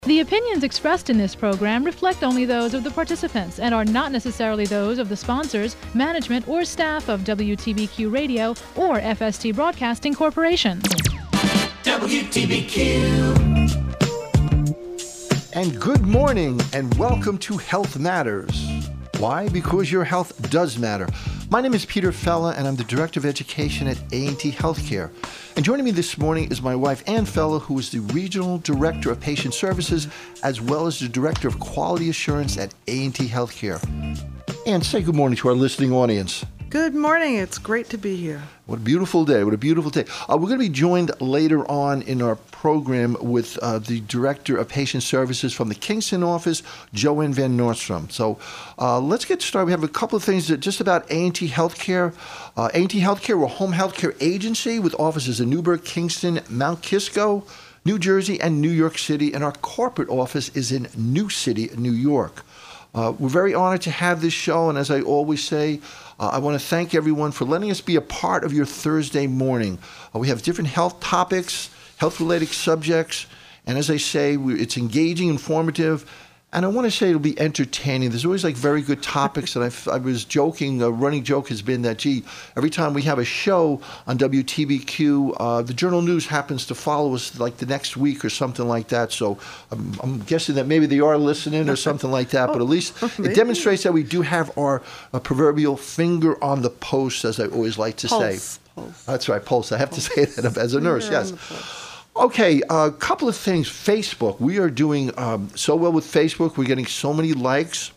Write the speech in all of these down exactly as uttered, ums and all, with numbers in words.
The opinions expressed in this program reflect only those of the participants and are not necessarily those of the sponsors, management, or staff of W T B Q Radio or F S T Broadcasting Corporation. W T B Q. And good morning and welcome to Health Matters. Why? Because your health does matter. My name is Peter Fella, and I'm the Director of Education at A and T Healthcare. And joining me this morning is my wife, Ann Fella, who is the Regional Director of Patient Services, as well as the Director of Quality Assurance at A and T Healthcare. Ann, say good morning to our listening audience. Good morning. It's great to be here. What a beautiful day. What a beautiful day. Uh, we're going to be joined later on in our program with uh, the Director of Patient Services from the Kingston office, Joanne Van Nordstrom. So uh, let's get started. We have a couple of things that just about A and T Healthcare. Uh, A and T Healthcare, we're a home healthcare agency with offices in Newburgh, Kingston, Mount Kisco, New Jersey, and New York City. And our corporate office is in New City, New York. Uh, we're very honored to have this show, and as I always say, uh, I want to thank everyone for letting us be a part of your Thursday morning. Uh, we have different health topics, health-related subjects, and as I say, we, it's engaging, informative, and I want to say it'll be entertaining. There's always like very good topics, and I, I was joking, a running joke has been that, gee, every time we have a show on W T B Q, uh, the Journal News happens to follow us like the next week or something like that. So I'm, I'm guessing that maybe they are listening or something like that, but at least it demonstrates that we do have our uh, proverbial finger on the pulse, as I always like to Pulse. say. Pulse. That's right, pulse. I have Pulse. to say that as a nurse, Finger on yes. the pulse. Okay, a couple of things. Facebook. We are doing um, so well with Facebook. We're getting so many likes.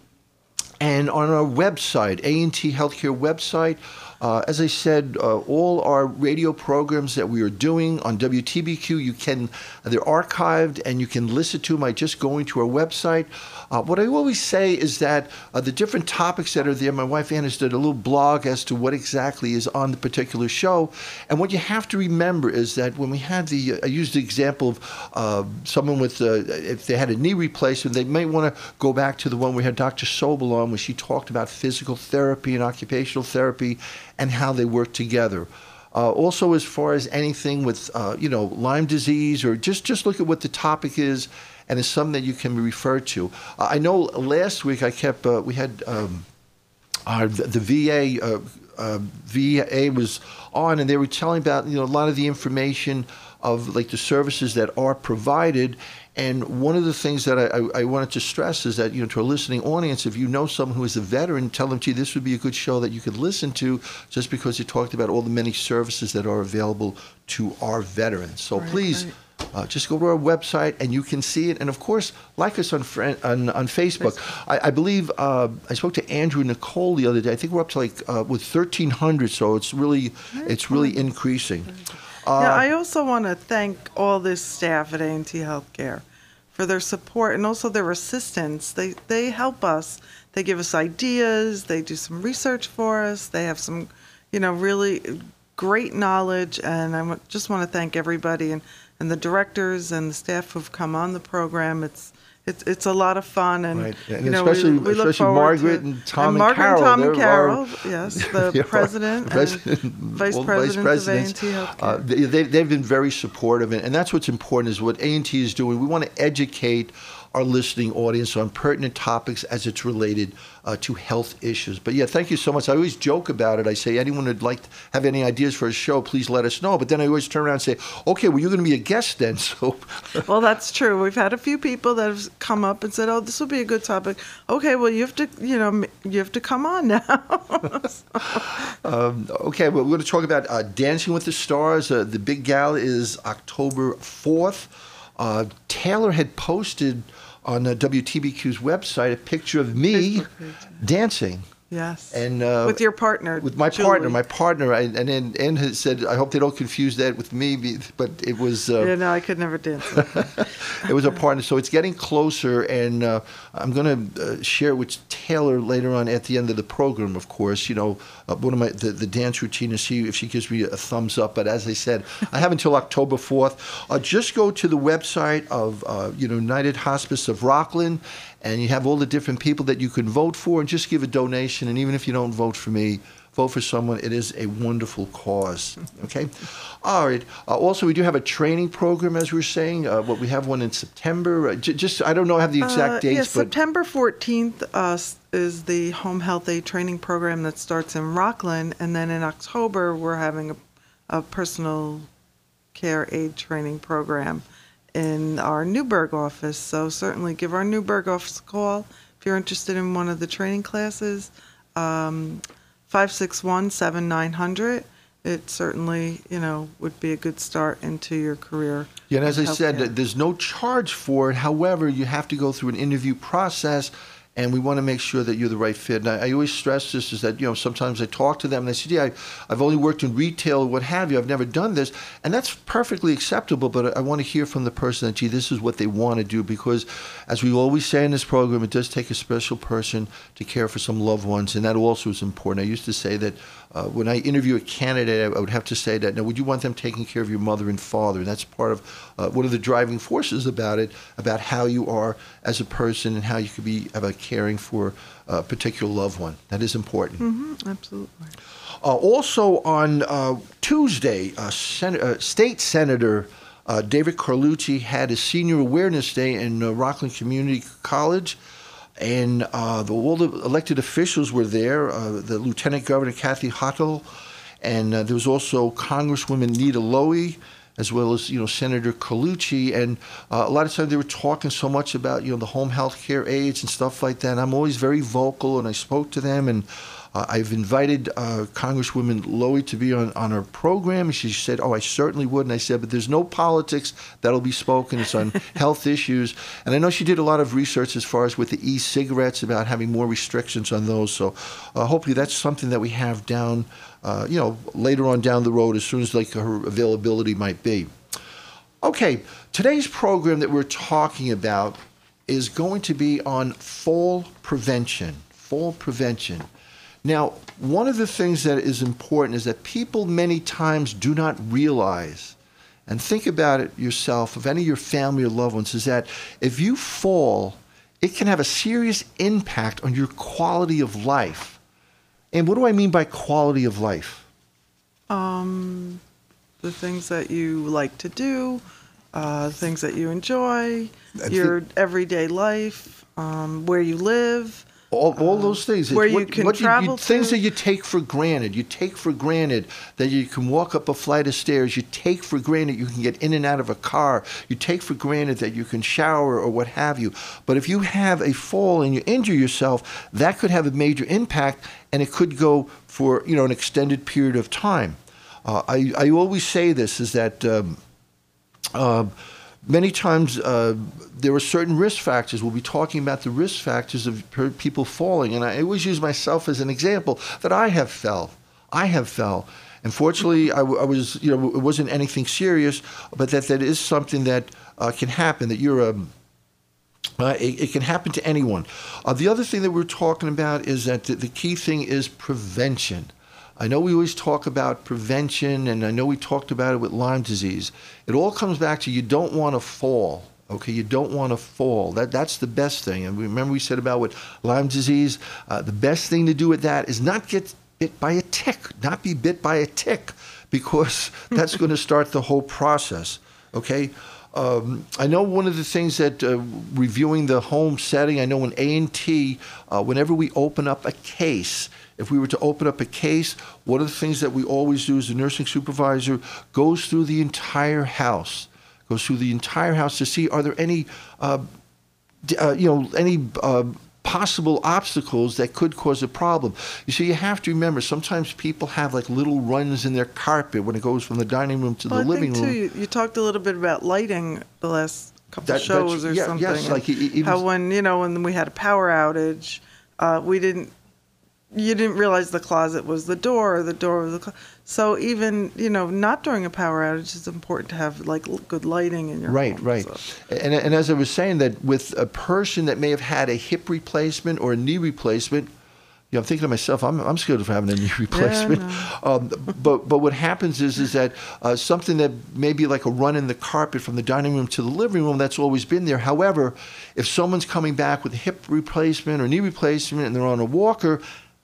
And on our website, A and T Healthcare website, uh, as I said, uh, all our radio programs that we are doing on W T B Q, you can, they're archived and you can listen to them by just going to our website. Uh, what I always say is that uh, the different topics that are there, my wife Ann has did a little blog as to what exactly is on the particular show. And what you have to remember is that when we had the, I used the example of uh, someone with, uh, if they had a knee replacement, they might want to go back to the one we had Doctor Sobel on, where she talked about physical therapy and occupational therapy and how they work together. Uh, also, as far as anything with, uh, you know, Lyme disease, or just, just look at what the topic is, and it's something that you can refer to. Uh, I know last week I kept, uh, we had um, our, the V A, uh, uh, V A was on, and they were telling about, you know, a lot of the information of like the services that are provided. And one of the things that I, I, I wanted to stress is that, you know, to our listening audience, if you know someone who is a veteran, tell them, gee, this would be a good show that you could listen to, just because you talked about all the many services that are available to our veterans. So right, please right. Uh, just go to our website and you can see it. And of course, like us on friend, on, on Facebook. Facebook. I, I believe uh, I spoke to Andrew Nicole the other day. I think we're up to like uh, with thirteen hundred. So it's really, Very it's cool. really increasing. Uh, yeah, I also want to thank all this staff at A and T Healthcare for their support and also their assistance. They they help us. They give us ideas. They do some research for us. They have some, you know, really great knowledge. And I just want to thank everybody and, and the directors and the staff who've come on the program. It's It's it's a lot of fun, and, right. and you know, especially, we, we look especially forward Margaret to, and Tom and, and, Margaret Carol. and Tom They're and Carol, our, yes, the yeah, president, president and vice well, presidents, vice of A and presidents. T Healthcare. Uh, they, they, they've been very supportive, and, and that's what's important is what A and T is doing. We want to educate our listening audience on pertinent topics as it's related uh, to health issues. But yeah, thank you so much. I always joke about it. I say, anyone who'd like to have any ideas for a show, please let us know. But then I always turn around and say, okay, well, you're going to be a guest then. So, well, that's true. We've had a few people that have come up and said, oh, this will be a good topic. Okay, well, you have to, you know, you have to come on now. um, okay, well, we're going to talk about uh, Dancing with the Stars. Uh, the big gala is October fourth. Uh, Taylor had posted on uh, W T B Q's website a picture of me dancing. Yes. And uh, with your partner. With my Julie. partner, my partner, I, and then Ann has said, I hope they don't confuse that with me, but it was. Uh, yeah, no, I could never dance. It was a partner, so it's getting closer, and uh, I'm going to uh, share with Taylor later on at the end of the program. Of course, you know, uh, one of my the, the dance routine is see if she gives me a thumbs up. But as I said, I have until October fourth. Uh, just go to the website of uh, you know United Hospice of Rockland. And you have all the different people that you can vote for, and just give a donation. And even if you don't vote for me, vote for someone. It is a wonderful cause. Okay? All right. Uh, also, we do have a training program, as we were saying. Uh, what we have one in September. Uh, j- just, I don't know have the exact Uh, dates, yeah, but September fourteenth uh, s- is the home health aid training program that starts in Rockland, and then in October we're having a, a personal care aid training program in our Newburgh office. So certainly give our Newburgh office a call if you're interested in one of the training classes. Um, five six one, seven nine zero zero. It certainly, you know, would be a good start into your career. Yeah, and as I in said, healthcare. there's no charge for it. However, you have to go through an interview process, and we want to make sure that you're the right fit. And I, I always stress this is that, you know, sometimes I talk to them and they say, yeah, I, I've only worked in retail or what have you. I've never done this. And that's perfectly acceptable, but I, I want to hear from the person that, gee, this is what they want to do, because as we always say in this program, it does take a special person to care for some loved ones, and that also is important. I used to say that uh, when I interview a candidate, I would have to say that, now, would you want them taking care of your mother and father? And that's part of uh, one of the driving forces about it, about how you are as a person and how you could be about caring for a particular loved one. That is important. Mm-hmm, absolutely. Uh, also on uh, Tuesday, uh, Sen- uh, State Senator uh, David Carlucci had his Senior Awareness Day in uh, Rockland Community College, and uh, the, all the elected officials were there. Uh, the Lieutenant Governor Kathy Hochul, and uh, there was also Congresswoman Nita Lowey, as well as, you know, Senator Carlucci. And uh, a lot of times they were talking so much about, you know, the home health care aides and stuff like that. And I'm always very vocal, and I spoke to them, and uh, I've invited uh, Congresswoman Lowey to be on, on our program. And she said, oh, I certainly would. And I said, but there's no politics that'll be spoken. It's on health issues. And I know she did a lot of research as far as with the e-cigarettes, about having more restrictions on those. So uh, hopefully that's something that we have down Uh, you know, later on down the road, as soon as like her availability might be. Okay, today's program that we're talking about is going to be on fall prevention. Fall prevention. Now, one of the things that is important is that people many times do not realize, and think about it yourself, of any of your family or loved ones, is that if you fall, it can have a serious impact on your quality of life. And what do I mean by quality of life? Um, the things that you like to do, uh, things that you enjoy, I your think- everyday life, um, where you live. All, all those things. where It's you can what travel Things to. that you take for granted. You take for granted that you can walk up a flight of stairs. You take for granted you can get in and out of a car. You take for granted that you can shower or what have you. But if you have a fall and you injure yourself, that could have a major impact, and it could go for, you know, an extended period of time. Uh, I, I always say this, is that um, uh, many times uh, there are certain risk factors. We'll be talking about the risk factors of per- people falling. And I always use myself as an example that I have fell. I have fell. Unfortunately, I, w- I was, you know, it wasn't anything serious, but that that is something that uh, can happen, that you're a, uh, it, it can happen to anyone. Uh, the other thing that we're talking about is that the, the key thing is prevention. I know we always talk about prevention, and I know we talked about it with Lyme disease. It all comes back to you don't want to fall. Okay, you don't want to fall. That that's the best thing. And remember we said about with Lyme disease, uh, the best thing to do with that is not get bit by a tick, not be bit by a tick, because that's going to start the whole process. Okay. Um, I know one of the things that uh, reviewing the home setting, I know in A and T, uh, whenever we open up a case, if we were to open up a case, one of the things that we always do as a nursing supervisor goes through the entire house, goes through the entire house to see are there any, uh, d- uh, you know, any uh, possible obstacles that could cause a problem. You see, you have to remember, sometimes people have like little runs in their carpet when it goes from the dining room to Well, the I living think room. too, you, you talked a little bit about lighting the last couple That- of that's- shows or yeah, something. yes, and like e- even- how when, you know, when we had a power outage, uh, we didn't, you didn't realize the closet was the door, or the door was the closet. So even, you know, not during a power outage, it's important to have like l- good lighting in your Right, home. right. So. And, and as I was saying, that with a person that may have had a hip replacement or a knee replacement, you know, I'm thinking to myself, I'm, I'm scared of having a knee replacement. um, but but what happens is is that uh, something that may be like a run in the carpet from the dining room to the living room, that's always been there. However, if someone's coming back with a hip replacement or knee replacement and they're on a walker,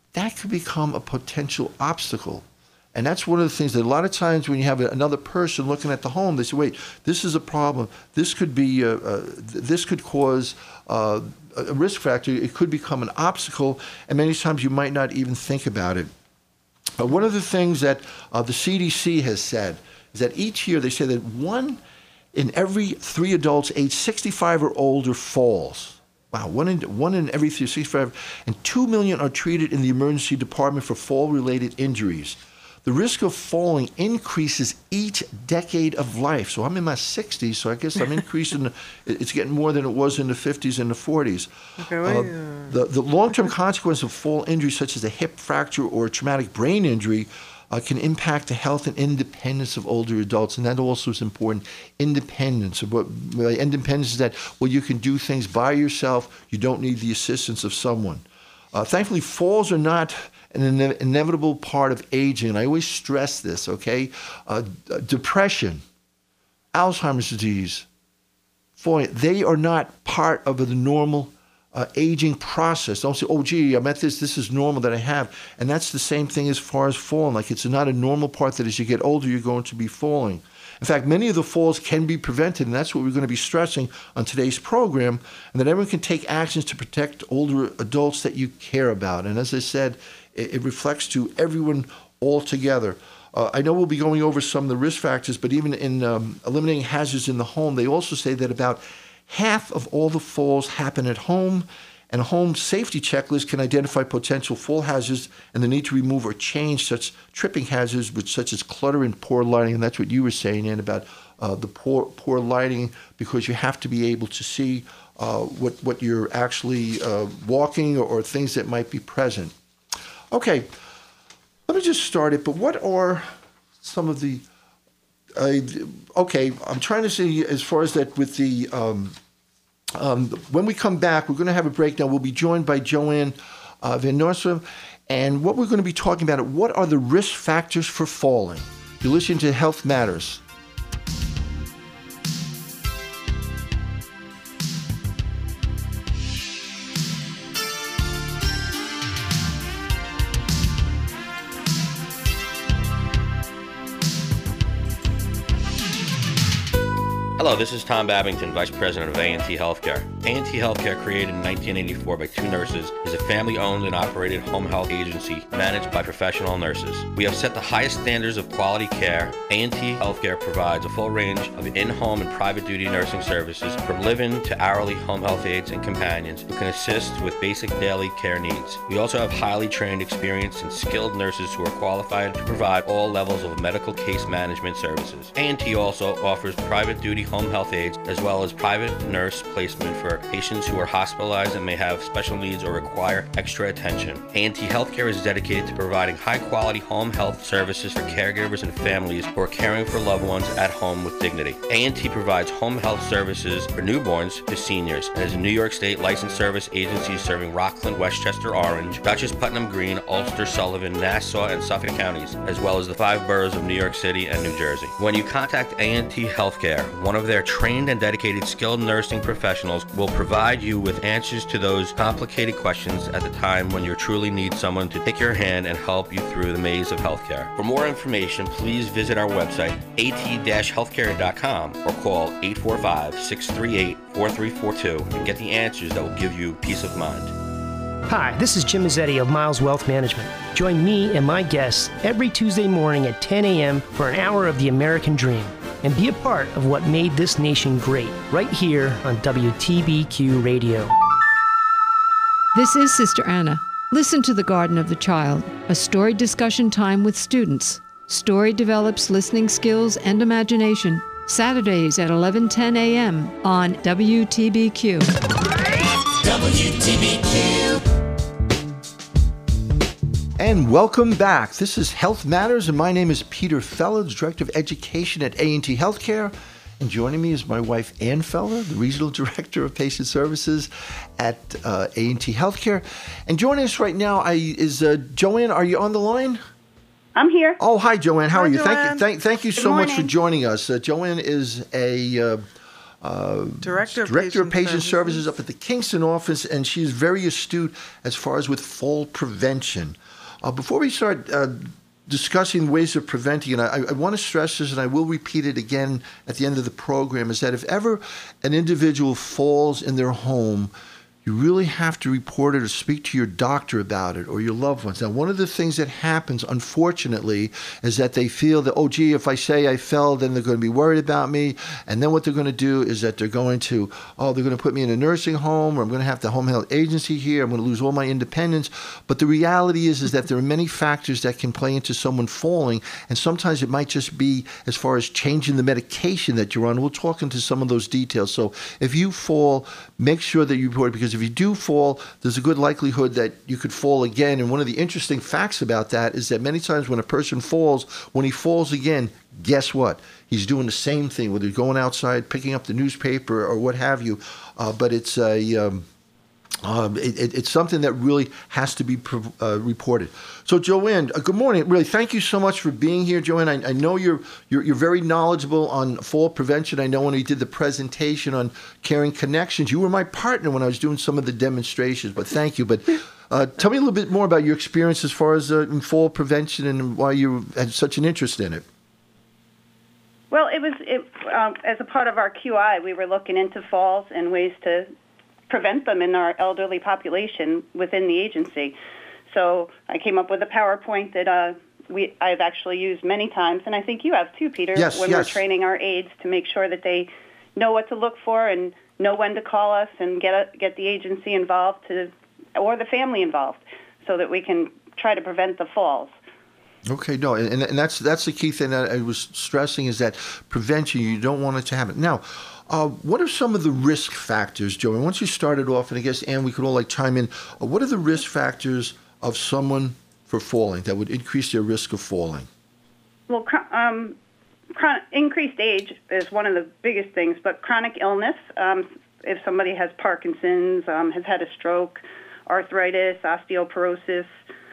that could become a potential obstacle. And that's one of the things that a lot of times when you have another person looking at the home, they say, wait, this is a problem. This could be, uh, uh, this could cause uh, a risk factor. It could become an obstacle. And many times you might not even think about it. Uh, one of the things that uh, the C D C has said is that each year they say that one in every three adults age sixty-five or older falls. Wow, one in, one in every three, sixty-five, and two million are treated in the emergency department for fall-related injuries. The risk of falling increases each decade of life. So I'm in my sixties, so I guess I'm increasing. It's getting more than it was in the fifties and the forties. Okay, well, uh, yeah. the, the long-term consequence of fall injuries, such as a hip fracture or a traumatic brain injury, uh, can impact the health and independence of older adults. And that also is important, independence. What, independence is that, well, you can do things by yourself. You don't need the assistance of someone. Uh, thankfully, falls are not an ine- inevitable part of aging. And I always stress this, okay? Uh, d- depression, Alzheimer's disease, falling, they are not part of the normal uh, aging process. Don't say, oh, gee, I'm at this, this is normal that I have. And that's the same thing as far as falling. Like, it's not a normal part that as you get older, you're going to be falling. In fact, many of the falls can be prevented, and that's what we're going to be stressing on today's program, and that everyone can take actions to protect older adults that you care about. And as I said, it, it reflects to everyone all together. Uh, I know we'll be going over some of the risk factors, but even in um, eliminating hazards in the home, they also say that about half of all the falls happen at home, and a home safety checklist can identify potential fall hazards and the need to remove or change such tripping hazards, which such as clutter and poor lighting. And that's what you were saying, Ann, about uh, the poor poor lighting, because you have to be able to see uh, what what you're actually uh, walking or, or things that might be present. Okay, let me just start it. But what are some of the uh, okay? I'm trying to see as far as that with the. Um, Um, when we come back, we're going to have a breakdown. We'll be joined by Joanne uh, Van Nostrand, and what we're going to be talking about, what are the risk factors for falling? You're listening to Health Matters. Hello, this is Tom Babington, Vice President of A and T Healthcare. A and T Healthcare, created in nineteen eighty-four by two nurses, is a family-owned and operated home health agency managed by professional nurses. We have set the highest standards of quality care. A and T Healthcare provides a full range of in-home and private duty nursing services, from live-in to hourly home health aides and companions who can assist with basic daily care needs. We also have highly trained, experienced, and skilled nurses who are qualified to provide all levels of medical case management services. A and T also offers private duty home health aides, as well as private nurse placement for patients who are hospitalized and may have special needs or require extra attention. A and T Healthcare is dedicated to providing high-quality home health services for caregivers and families who are caring for loved ones at home with dignity. A and T provides home health services for newborns to seniors and is a New York State licensed service agency serving Rockland, Westchester, Orange, Dutchess, Putnam Green, Ulster, Sullivan, Nassau, and Suffolk counties, as well as the five boroughs of New York City and New Jersey. When you contact A and T Healthcare, one of their trained and dedicated skilled nursing professionals will provide you with answers to those complicated questions at the time when you truly need someone to take your hand and help you through the maze of healthcare. For more information, please visit our website, a t dash healthcare dot com, or call eight four five, six three eight, four three four two and get the answers that will give you peace of mind. Hi, this is Jim Mazzetti of Miles Wealth Management. Join me and my guests every Tuesday morning at ten a.m. for an hour of the American Dream, and be a part of what made this nation great, right here on W T B Q Radio. This is Sister Anna. Listen to The Garden of the Child, a story discussion time with students. Story develops listening skills and imagination. Saturdays at eleven ten a.m. on W T B Q. W T B Q. And welcome back. This is Health Matters, and my name is Peter Feller, the Director of Education at A and T Healthcare. And joining me is my wife, Ann Feller, the Regional Director of Patient Services at uh, A and T Healthcare. And joining us right now I, is uh, Joanne. Are you on the line? I'm here. Oh, hi, Joanne. How Hi, are you? Joanne. Thank you. Thank, thank you Good so much for morning. joining us. Uh, Joanne is a uh, uh, Director of Director of Patient Patient Services. Services up at the Kingston office, and she's very astute as far as with fall prevention. Uh, before we start uh, discussing ways of preventing, and I, I want to stress this, and I will repeat it again at the end of the program, is that if ever an individual falls in their home, you really have to report it or speak to your doctor about it or your loved ones. Now, one of the things that happens, unfortunately, is that they feel that, oh, gee, if I say I fell, then they're going to be worried about me. And then what they're going to do is that they're going to, oh, they're going to put me in a nursing home, or I'm going to have the home health agency here. I'm going to lose all my independence. But the reality is, is that there are many factors that can play into someone falling. And sometimes it might just be as far as changing the medication that you're on. We'll talk into some of those details. So if you fall, make sure that you report it, because if you do fall, there's a good likelihood that you could fall again. And one of the interesting facts about that is that many times when a person falls, when he falls again, guess what? He's doing the same thing, whether he's going outside, picking up the newspaper or what have you. Uh, but it's a... Um, Um, it, it, it's something that really has to be uh, reported. So, Joanne, uh, good morning. Really, thank you so much for being here, Joanne. I, I know you're, you're you're very knowledgeable on fall prevention. I know when we did the presentation on Caring Connections, you were my partner when I was doing some of the demonstrations. But thank you. But uh, tell me a little bit more about your experience as far as uh, in fall prevention and why you had such an interest in it. Well, it was it, um, as a part of our Q I, we were looking into falls and ways to prevent them in our elderly population within the agency. So I came up with a PowerPoint that uh, we I've actually used many times, and I think you have too, Peter, yes, when yes. we're training our aides to make sure that they know what to look for and know when to call us and get a, get the agency involved to, or the family involved, so that we can try to prevent the falls. Okay, no, and, and that's that's the key thing that I was stressing, is that prevention, you don't want it to happen. Now, Uh, what are some of the risk factors, Joe? And once you started off, and I guess, Ann, we could all like chime in, uh, what are the risk factors of someone for falling that would increase their risk of falling? Well, um, chron- increased age is one of the biggest things, but chronic illness, um, if somebody has Parkinson's, um, has had a stroke, arthritis, osteoporosis,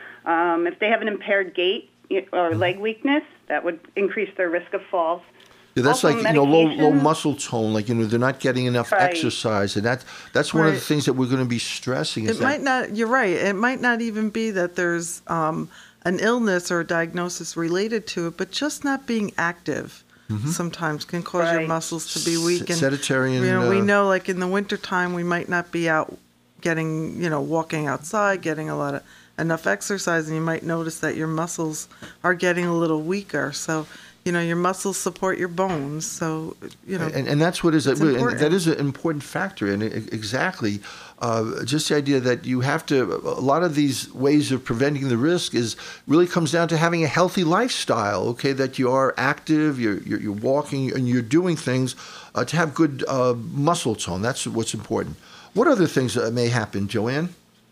um, if they have an impaired gait or leg weakness, that would increase their risk of falls. Yeah, that's Also, like, you know, low low medication. muscle tone, like, you know, they're not getting enough Right. exercise. And that, that's one of the Right. things that we're going to be stressing. Is It that, might not, you're right, it might not even be that there's um, an illness or a diagnosis related to it, but just not being active sometimes can cause your Right. muscles to be weak. S- sedentary and, you know, we uh, know, like in the wintertime, we might not be out getting, you know, walking outside, getting a lot of enough exercise, and you might notice that your muscles are getting a little weaker. So, you know, your muscles support your bones, so, you know. And, and that's what is it's really, and important. that is an important factor. And it, exactly, uh, just the idea that you have to, a lot of these ways of preventing the risk is really comes down to having a healthy lifestyle. Okay, that you are active, you're you're, you're walking, and you're doing things uh, to have good uh, muscle tone. That's what's important. What other things uh, may happen, Joanne,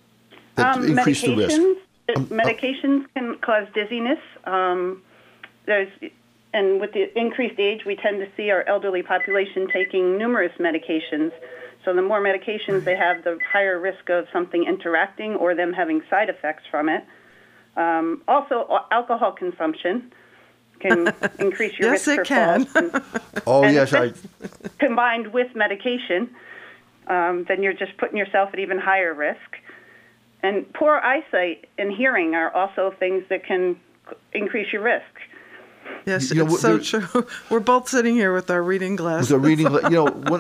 that Um, increase the risk? medications, uh, Um, uh, medications can cause dizziness. Um, there's, and with the increased age, we tend to see our elderly population taking numerous medications. So the more medications they have, the higher risk of something interacting or them having side effects from it. Um, also, a- alcohol consumption can increase your Yes, risk it for can. falls. And- Oh, and yes, if I. that's combined with medication, um, then you're just putting yourself at even higher risk. And poor eyesight and hearing are also things that can increase your risk. Yes, You know, it's what- so there- true. We're both sitting here with our reading glasses. So reading, you know, what,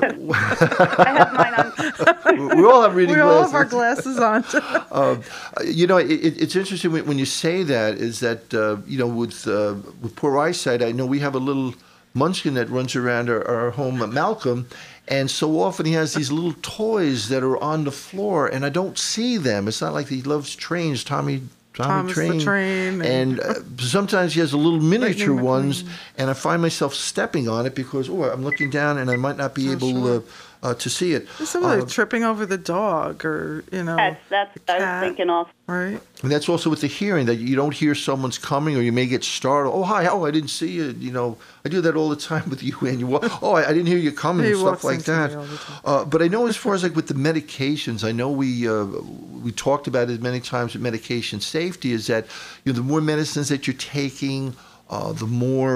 I have mine on. we all have reading we all glasses. have our glasses on. Um, you know, it, it's interesting when, when you say that. Is that uh, you know, with uh, with poor eyesight, I know we have a little munchkin that runs around our, our home, Malcolm, and so often he has these little toys that are on the floor, and I don't see them. It's not like he loves trains, Tommy. Tommy Thomas the Train, and, and- uh, sometimes he has the little miniature Lightning ones, McQueen. and I find myself stepping on it because oh, I'm looking down and I might not be Oh, able sure. uh, uh, to see it. Somebody Uh, tripping over the dog, or you know, That's, that's the I was cat, thinking also. right? And that's also with the hearing, that you don't hear someone's coming, or you may get startled. Oh, hi. Oh, I didn't see you. You know, I do that all the time with you. And you walk, oh, I, I didn't hear you coming He and stuff walks like into that. me all the time. Uh, but I know as far as like with the medications, I know we uh, we talked about it many times with medication safety, is that, you know, the more medicines that you're taking, uh, the more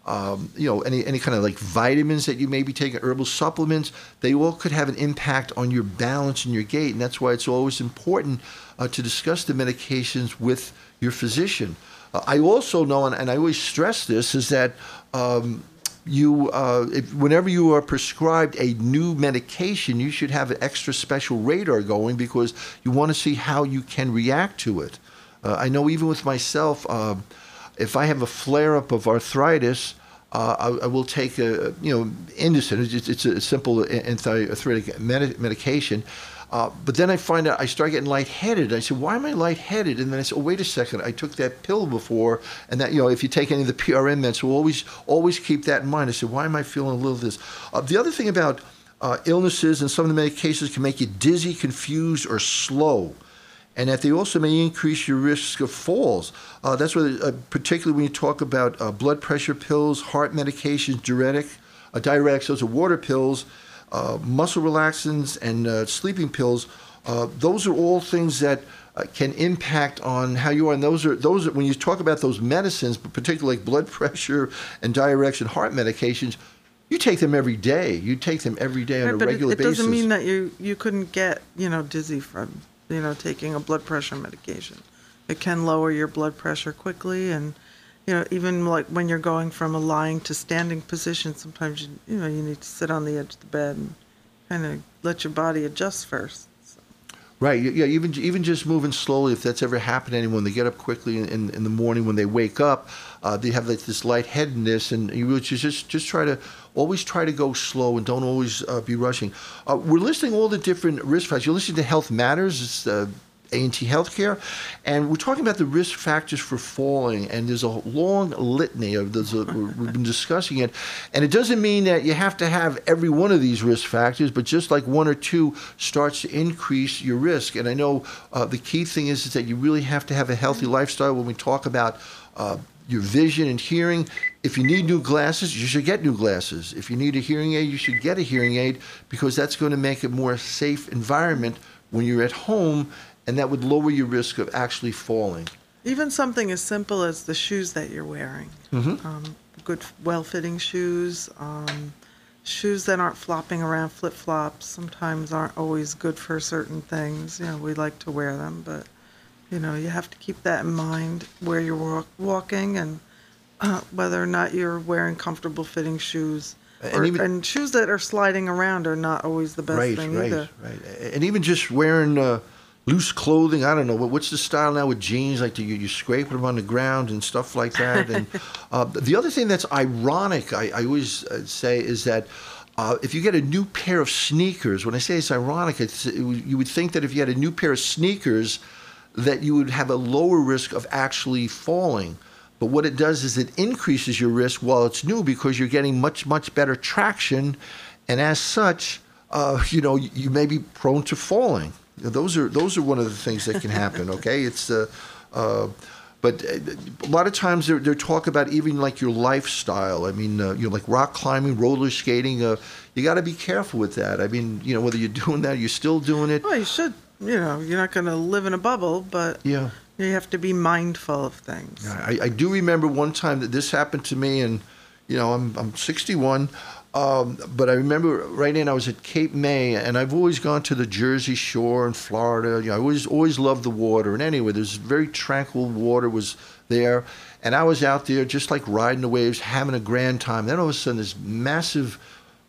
um, you know, any any kind of like vitamins that you may be taking, herbal supplements, they all could have an impact on your balance and your gait, and that's why it's always important uh, to discuss the medications with your physician. Uh, I also know, and, and I always stress this, is that um, you, uh, if, whenever you are prescribed a new medication, you should have an extra special radar going because you want to see how you can react to it. Uh, I know even with myself, uh, if I have a flare-up of arthritis, uh, I, I will take a, you know, Indocin. It's, it's a simple anti-arthritic med- medication. Uh, but then I find out I start getting lightheaded. I said, why am I lightheaded? And then I said, oh, wait a second. I took that pill before. And that, you know, if you take any of the P R N meds, so always, always keep that in mind. I said, why am I feeling a little of this? Uh, the other thing about uh, illnesses and some of the medications can make you dizzy, confused, or slow. And that they also may increase your risk of falls. Uh, that's what, uh, particularly when you talk about uh, blood pressure pills, heart medications, diuretic, uh, diuretics, those are water pills, uh, muscle relaxants, and uh, sleeping pills. Uh, those are all things that uh, can impact on how you are. And those are those are, when you talk about those medicines, particularly like blood pressure and diuretics and heart medications, you take them every day. You take them every day on right, a but regular it, it basis. It doesn't mean that you, you couldn't get, you know, dizzy from, you know, taking a blood pressure medication. It can lower your blood pressure quickly, and, you know, even like when you're going from a lying to standing position, sometimes, you, you know, you need to sit on the edge of the bed and kind of let your body adjust first. So. Right, yeah, even even just moving slowly, if that's ever happened to anyone, they get up quickly in, in, in the morning when they wake up, uh, they have like this lightheadedness, and you would just, just try to, always try to go slow and don't always uh, be rushing. Uh, we're listing all the different risk factors. You're listening to Health Matters. It's uh, A and T Healthcare, and we're talking about the risk factors for falling, and there's a long litany of those. Uh, we've been discussing it, and it doesn't mean that you have to have every one of these risk factors, but just like one or two starts to increase your risk. And I know uh, the key thing is, is that you really have to have a healthy lifestyle. When we talk about uh, your vision and hearing, if you need new glasses, you should get new glasses. If you need a hearing aid, you should get a hearing aid, because that's going to make a more safe environment when you're at home, and that would lower your risk of actually falling. Even something as simple as the shoes that you're wearing. Mm-hmm. Um, good, well-fitting shoes, um, shoes that aren't flopping around, flip-flops, sometimes aren't always good for certain things. You know, we like to wear them, but, you know, you have to keep that in mind where you're walk- walking and uh, whether or not you're wearing comfortable fitting shoes. And, or, even, and shoes that are sliding around are not always the best right, thing right, either. Right, right. And even just wearing uh, loose clothing, I don't know, what's the style now with jeans? Like, do you, you scrape them on the ground and stuff like that? And uh, the other thing that's ironic, I, I always uh, say, is that uh, if you get a new pair of sneakers, when I say it's ironic, it's, it, you would think that if you had a new pair of sneakers, that you would have a lower risk of actually falling. But what it does is it increases your risk while it's new, because you're getting much, much better traction. And as such, uh, you know, you, you may be prone to falling. Those are those are one of the things that can happen, okay? It's uh, uh, But a lot of times they're, they're talking about even like your lifestyle. I mean, uh, you know, like rock climbing, roller skating, uh, you got to be careful with that. I mean, you know, whether you're doing that, you're still doing it. Well, you should, you know, you're not going to live in a bubble, but... Yeah. You have to be mindful of things. I, I do remember one time that this happened to me, and, you know, I'm I'm sixty-one, um, but I remember right in, I was at Cape May, and I've always gone to the Jersey Shore in Florida. You know, I always, always loved the water. And anyway, there's very tranquil water was there, and I was out there just like riding the waves, having a grand time. Then all of a sudden, this massive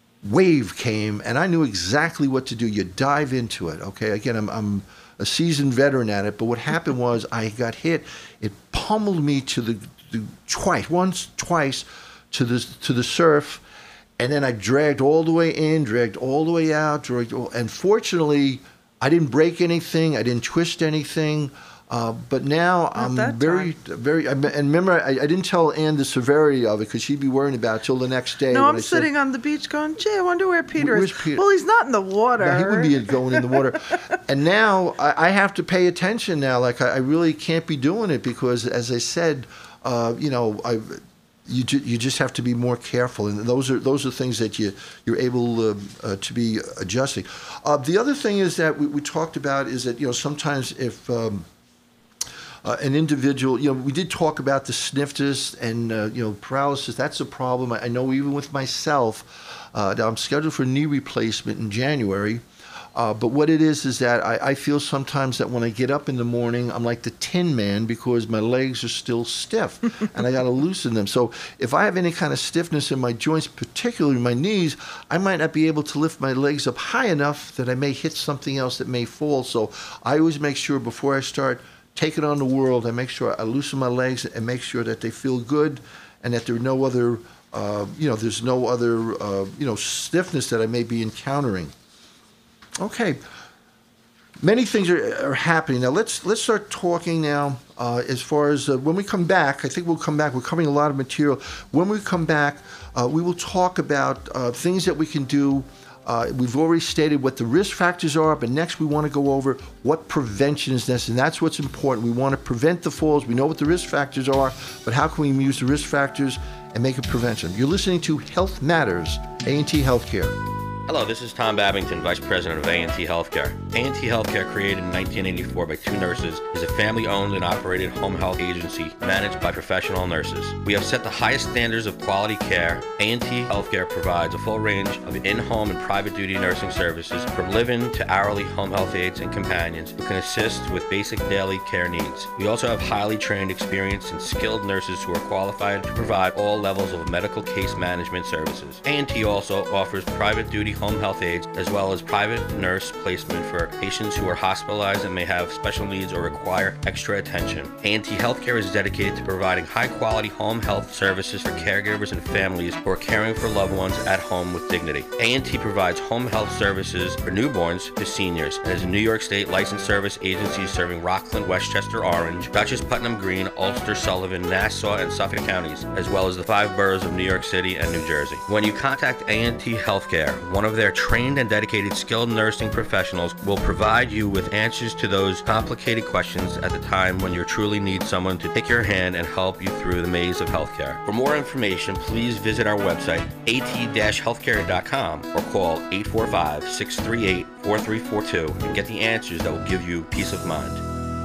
wave came, and I knew exactly what to do. You dive into it, okay? Again, I'm... I'm a seasoned veteran at it, but what happened was I got hit. It pummeled me to the, the twice, once, twice, to the to the surf, and then I dragged all the way in, dragged all the way out, dragged. All, and fortunately, I didn't break anything. I didn't twist anything. Uh, but now Not I'm that very, time. very. I, and remember, I, I didn't tell Ann the severity of it, because she'd be worrying about it till the next day. No, when I'm I sitting said, on the beach going, gee, I wonder where Peter Where's is. Peter? Well, he's not in the water. No, he wouldn't be going in the water. And now I, I have to pay attention now. Like, I, I really can't be doing it, because, as I said, uh, you know, I, you ju- you just have to be more careful. And those are those are things that you you're able uh, uh, to be adjusting. Uh, the other thing is that we, we talked about is that, you know, sometimes if um, uh, an individual, you know, we did talk about the sniffness and, uh, you know, paralysis. That's a problem. I, I know even with myself, uh, that I'm scheduled for knee replacement in January. Uh, but what it is is that I, I feel sometimes that when I get up in the morning, I'm like the Tin Man because my legs are still stiff and I got to loosen them. So if I have any kind of stiffness in my joints, particularly my knees, I might not be able to lift my legs up high enough that I may hit something else that may fall. So I always make sure before I start taking on the world, I make sure I loosen my legs and make sure that they feel good and that there are no other, uh, you know, there's no other, uh, you know, stiffness that I may be encountering. Okay, many things are, are happening now. Let's let's start talking now. Uh, as far as uh, when we come back, I think we'll come back. We're covering a lot of material. When we come back, uh, we will talk about uh, things that we can do. Uh, we've already stated what the risk factors are, but next we want to go over what prevention is necessary, and that's what's important. We want to prevent the falls. We know what the risk factors are, but how can we use the risk factors and make a prevention? You're listening to Health Matters, A and T Healthcare. Hello, this is Tom Babington, Vice President of A and T Healthcare. A and T Healthcare, created in nineteen eighty-four by two nurses, is a family-owned and operated home health agency managed by professional nurses. We have set the highest standards of quality care. A and T Healthcare provides a full range of in-home and private duty nursing services, from live-in to hourly home health aides and companions who can assist with basic daily care needs. We also have highly trained, experienced, and skilled nurses who are qualified to provide all levels of medical case management services. A and T also offers private duty home health aides, as well as private nurse placement for patients who are hospitalized and may have special needs or require extra attention. A and T Healthcare is dedicated to providing high-quality home health services for caregivers and families who are caring for loved ones at home with dignity. A and T provides home health services for newborns to seniors and is a New York State licensed service agency serving Rockland, Westchester, Orange, Dutchess, Putnam Green, Ulster, Sullivan, Nassau, and Suffolk counties, as well as the five boroughs of New York City and New Jersey. When you contact A and T Healthcare, one of their trained and dedicated skilled nursing professionals will provide you with answers to those complicated questions at the time when you truly need someone to take your hand and help you through the maze of healthcare. For more information, please visit our website, a t dash healthcare dot com, or call eight four five, six three eight, four three four two and get the answers that will give you peace of mind.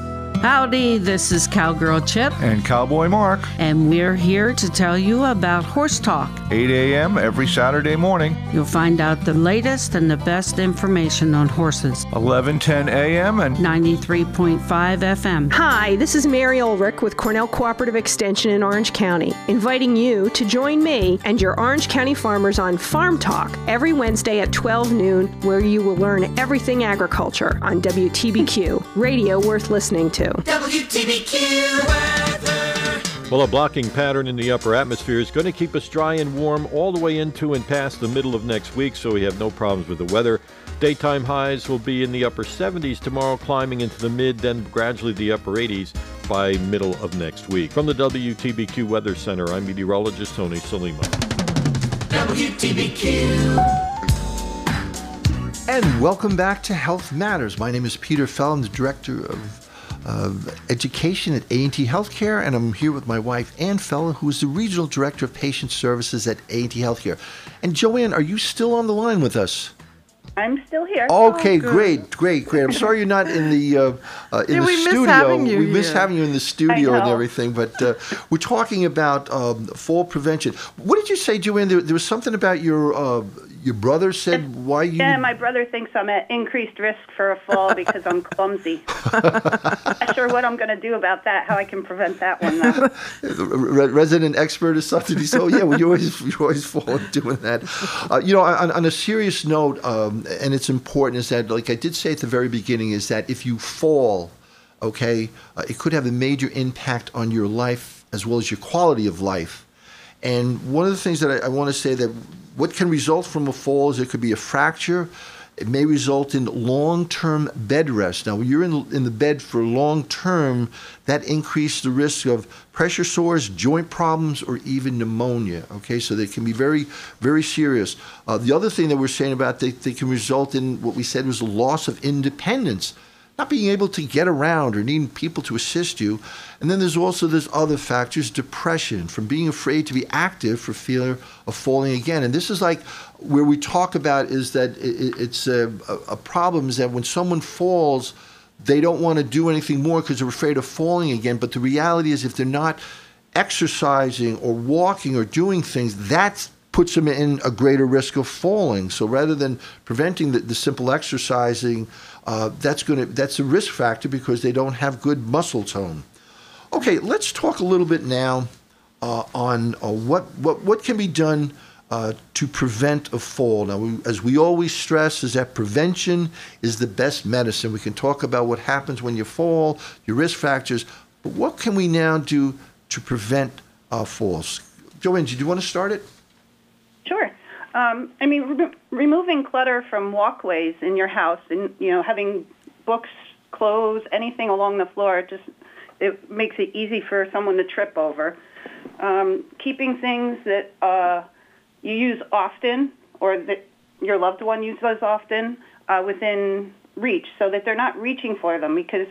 Howdy, this is Cowgirl Chip. And Cowboy Mark. And we're here to tell you about Horse Talk. eight a.m. every Saturday morning. You'll find out the latest and the best information on horses. eleven ten a.m. and ninety-three point five F M. Hi, this is Mary Ulrich with Cornell Cooperative Extension in Orange County, inviting you to join me and your Orange County farmers on Farm Talk every Wednesday at twelve noon, where you will learn everything agriculture on W T B Q, radio worth listening to. W T B Q weather. Well, a blocking pattern in the upper atmosphere is going to keep us dry and warm all the way into and past the middle of next week, so we have no problems with the weather. Daytime highs will be in the upper seventies tomorrow, climbing into the mid, then gradually the upper eighties by middle of next week. From the W T B Q Weather Center, I'm meteorologist Tony Salima. W T B Q. And welcome back to Health Matters. My name is Peter Fell. I'm the Director of of Education at A and T Healthcare, and I'm here with my wife, Ann Fell, who is the Regional Director of Patient Services at A and T Healthcare. And Joanne, are you still on the line with us? I'm still here. Okay, Oh, great, great, great. I'm sorry you're not in the uh, uh, in Yeah, the we miss studio. having you we miss here. having you in the studio I and know. everything. But uh, we're talking about um, fall prevention. What did you say, Joanne? There, there was something about your uh, your brother said why you. Yeah, my brother thinks I'm at increased risk for a fall because I'm clumsy. Not sure what I'm going to do about that, how I can prevent that one, though. Re- resident expert or something. He said, "Oh yeah, well you always you always fall doing that." Uh, you know, on, on a serious note, um, and it's important, is that, like I did say at the very beginning, is that if you fall, okay, uh, it could have a major impact on your life as well as your quality of life. And one of the things that I, I want to say that what can result from a fall is it could be a fracture. It may result in long-term bed rest. Now, when you're in, in the bed for long-term, that increases the risk of pressure sores, joint problems, or even pneumonia. Okay, so they can be very, very serious. Uh, the other thing that we're saying about they, they can result in what we said was a loss of independence, not being able to get around or needing people to assist you. And then there's also this other factors, depression, from being afraid to be active for fear of falling again. And this is like where we talk about is that it, it's a, a problem is that when someone falls, they don't want to do anything more because they're afraid of falling again. But the reality is, if they're not exercising or walking or doing things, that puts them in a greater risk of falling. So rather than preventing the, the simple exercising, uh, that's going to that's a risk factor because they don't have good muscle tone. Okay, let's talk a little bit now uh, on uh, what, what what can be done uh, to prevent a fall. Now, we, as we always stress, is that prevention is the best medicine. We can talk about what happens when you fall, your risk factors, but what can we now do to prevent uh, falls? Joanne, do you want to start it? Sure. Um, I mean, re- removing clutter from walkways in your house, and you know, having books, clothes, anything along the floor, just it makes it easy for someone to trip over. Um, keeping things that uh, you use often, or that your loved one uses often, uh, within reach, so that they're not reaching for them, because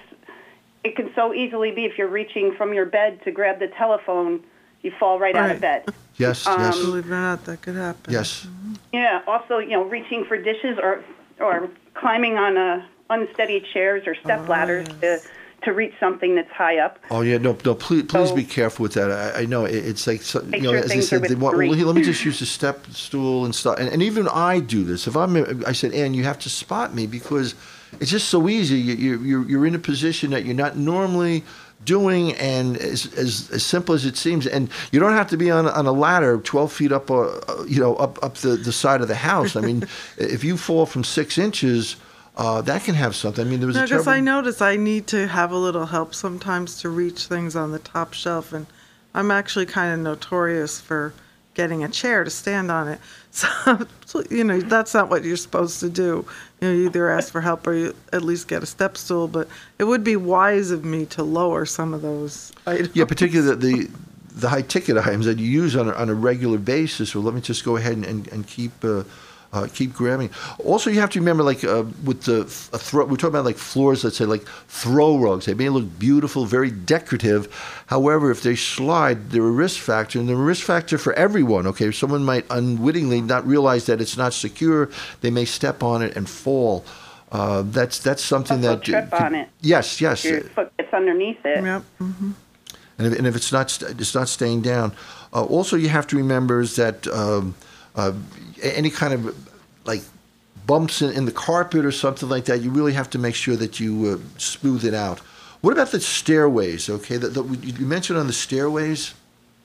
it can so easily be if you're reaching from your bed to grab the telephone, you fall right, right. out of bed. Yes, um, yes. Believe it or not, that could happen. Yes. Yeah. Also, you know, reaching for dishes or or climbing on a unsteady chairs or step oh, ladders yes. to to reach something that's high up. Oh yeah, no, no. Please, please so, be careful with that. I, I know it, it's like so, you know, sure as I said, they want, well, let me just use a step stool and stuff. And, and even I do this. If I'm, I said, Ann, you have to spot me because it's just so easy. You, you, you're you're in a position that you're not normally doing, and as, as as simple as it seems, and you don't have to be on on a ladder twelve feet up, uh, you know, up up the, the side of the house. I mean, if you fall from six inches, uh, that can have something. I mean, there was no, a terrible... because I notice I need to have a little help sometimes to reach things on the top shelf, and I'm actually kind of notorious for getting a chair to stand on it. So, you know, that's not what you're supposed to do. You know, you either ask for help or you at least get a step stool. But it would be wise of me to lower some of those items. Yeah, particularly the the, the high ticket items that you use on a, on a regular basis. Well, let me just go ahead and and, and keep. Uh, Uh, keep grabbing. Also, you have to remember, like uh, with the a throw, we're talking about like floors. Let's say like throw rugs. They may look beautiful, very decorative. However, if they slide, they're a risk factor, and they're a risk factor for everyone. Okay, someone might unwittingly not realize that it's not secure. They may step on it and fall. Uh, that's that's something also that trip can, on it. Yes, yes. Your foot gets underneath it. Yep. Mm-hmm. And if, and if it's not st- it's not staying down. Uh, also, you have to remember is that. Um, Uh, any kind of like bumps in, in the carpet or something like that, you really have to make sure that you uh, smooth it out. What about the stairways? Okay, the, the, you mentioned on the stairways.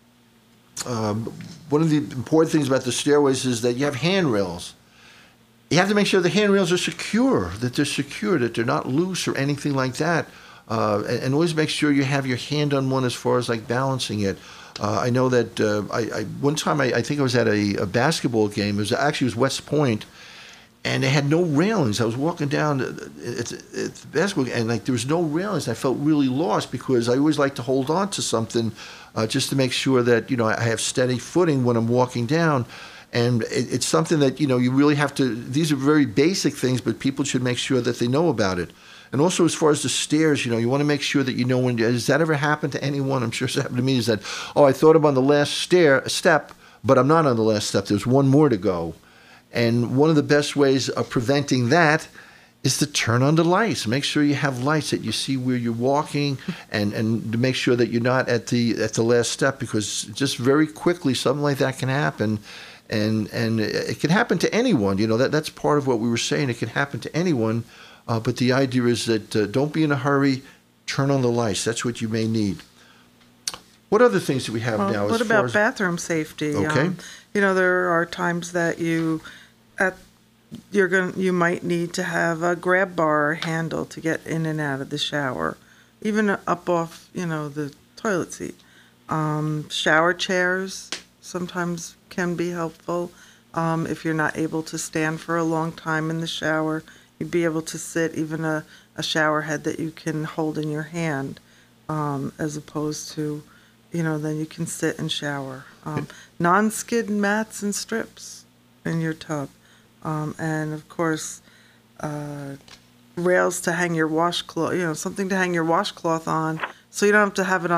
Um, one of the important things about the stairways is that you have handrails. You have to make sure the handrails are secure, that they're secure, that they're not loose or anything like that. Uh, and, and always make sure you have your hand on one as far as like balancing it. Uh, I know that uh, I, I one time I, I think I was at a, a basketball game. It was actually it was West Point, and they had no railings. I was walking down at, at the basketball game, and like there was no railings. I felt really lost because I always like to hold on to something uh, just to make sure that you know I have steady footing when I'm walking down. And it, it's something that you know you really have to. These are very basic things, but people should make sure that they know about it. And also, as far as the stairs, you know, you want to make sure that you know when. Has that ever happened to anyone? I'm sure it's happened to me. Is that, oh, I thought I'm on the last stair step, but I'm not on the last step. There's one more to go. And one of the best ways of preventing that is to turn on the lights. Make sure you have lights that you see where you're walking, and, and to make sure that you're not at the at the last step, because just very quickly something like that can happen. And and it can happen to anyone. You know, that that's part of what we were saying. It can happen to anyone. Uh, but the idea is that uh, don't be in a hurry. Turn on the lights. That's what you may need. What other things do we have well, now? What as about far as... bathroom safety? Okay. Um, you know, there are times that you, at you're going you might need to have a grab bar or handle to get in and out of the shower, even up off you know the toilet seat. Um, shower chairs sometimes can be helpful um, if you're not able to stand for a long time in the shower. You'd be able to sit, even a, a shower head that you can hold in your hand, um, as opposed to, you know, then you can sit and shower. Um, non-skid mats and strips in your tub. Um, and, of course, uh, rails to hang your washcloth, you know, something to hang your washcloth on so you don't have to have it on the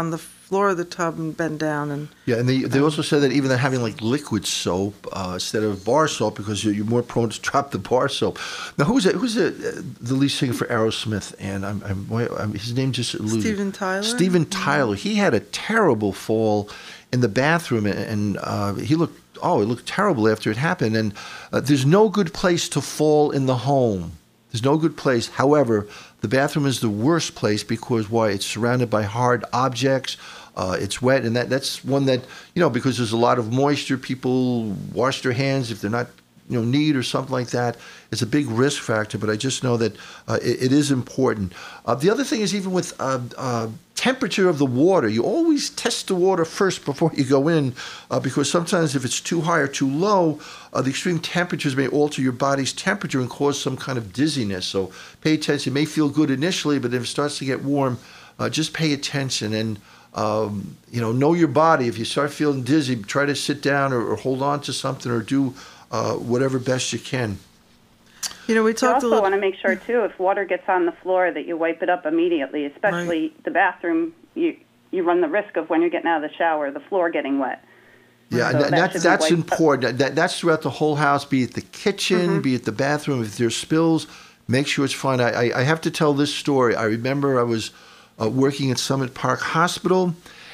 floor of the tub and bend down and. Yeah, and they they also said that even having like liquid soap uh, instead of bar soap because you're, you're more prone to drop the bar soap. Now, who's it? Who's the the lead singer for Aerosmith? And I'm, I'm, I'm his name just eluded. Steven Tyler. Steven Tyler. He had a terrible fall in the bathroom, and, and uh, he looked. Oh, it looked terrible after it happened. And uh, there's no good place to fall in the home. There's no good place. However, the bathroom is the worst place because why? It's surrounded by hard objects. Uh, it's wet, and that that's one that, you know, because there's a lot of moisture, people wash their hands if they're not, you know, neat or something like that. It's a big risk factor, but I just know that uh, it, it is important. Uh, the other thing is even with uh, uh, temperature of the water, you always test the water first before you go in uh, because sometimes if it's too high or too low, uh, the extreme temperatures may alter your body's temperature and cause some kind of dizziness. So pay attention. It may feel good initially, but if it starts to get warm, uh, just pay attention and Um, you know, know your body. If you start feeling dizzy, try to sit down or, or hold on to something or do uh, whatever best you can. You know, we You talked also a little. want to make sure, too, if water gets on the floor, that you wipe it up immediately, especially the bathroom. You you run the risk of when you're getting out of the shower, the floor getting wet. Yeah, So and that that's should be that's wiped up. important. That, that's throughout the whole house, be it the kitchen, Mhm. be it the bathroom. If there's spills, make sure it's fine. I, I, I have to tell this story. I remember I was uh, working at Summit Park Hospital,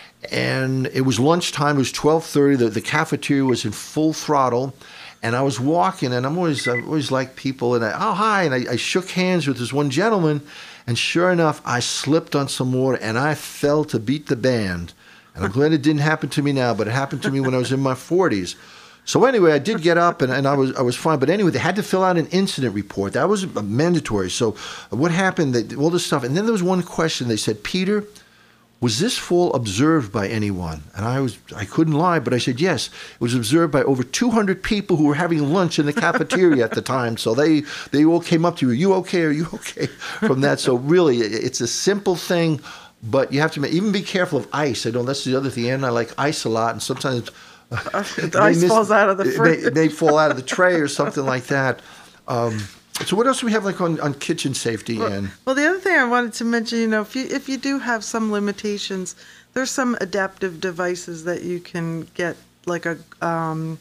and it was lunchtime. It was twelve thirty. The, the cafeteria was in full throttle, and I was walking, and I'm always I always like people, and I, oh hi, and I, I shook hands with this one gentleman, and sure enough, I slipped on some water, and I fell to beat the band. And I'm glad it didn't happen to me now, but it happened to me when I was in my forties. So anyway, I did get up, and, and I was I was fine. But anyway, they had to fill out an incident report. That was mandatory. So what happened? They, all this stuff, and then there was one question. They said, Peter, was this fall observed by anyone? And I was I couldn't lie, but I said yes. It was observed by over two hundred people who were having lunch in the cafeteria at the time. So they they all came up to you. Are you okay? Are you okay? From that. So really, it's a simple thing, but you have to even be careful of ice. I know that's the other thing. And I like ice a lot, and sometimes Uh, the ice miss, falls out of the it fridge. may, it may fall out of the tray or something like that. Um, so what else do we have like on, on kitchen safety? Well, and well, the other thing I wanted to mention, you know, if you if you do have some limitations, there's some adaptive devices that you can get, like a um,